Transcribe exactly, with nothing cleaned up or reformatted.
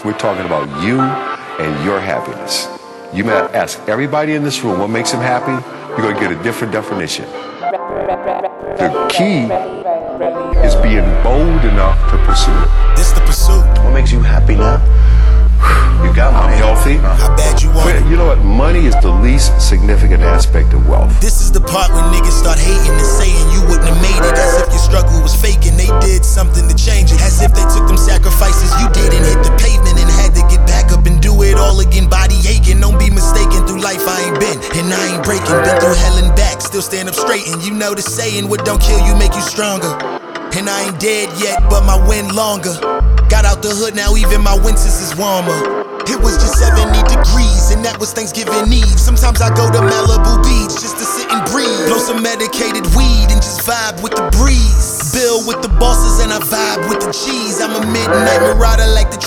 happiness. We're talking about you and your happiness. You may ask everybody in this room what makes them happy, you're going to get a different definition. The key is being bold enough to pursue it. This the pursuit. What makes you happy now? You got money. I'm healthy. How bad you want But it? you know what? Money is the least significant aspect of wealth. This is the part when niggas start hating and saying you wouldn't have made it. As if your struggle was fake and they did something to change it. As if they took them sacrifices you did and hit the pavement and had to get back up and do it all again. Body aching, don't be mistaken. Through life I ain't been and I ain't breaking. Been through hell and back, still stand up straight. And you know the saying, what don't kill you make you stronger. And I ain't dead yet, but my wind longer. Got out the hood, now even my winters is warmer. It was just seventy degrees, and that was Thanksgiving Eve. Sometimes I go to Malibu Beach just to sit and breathe. Blow some medicated weed and just vibe with the breeze. Bill with the bosses and I vibe with the cheese. I'm a midnight marauder like the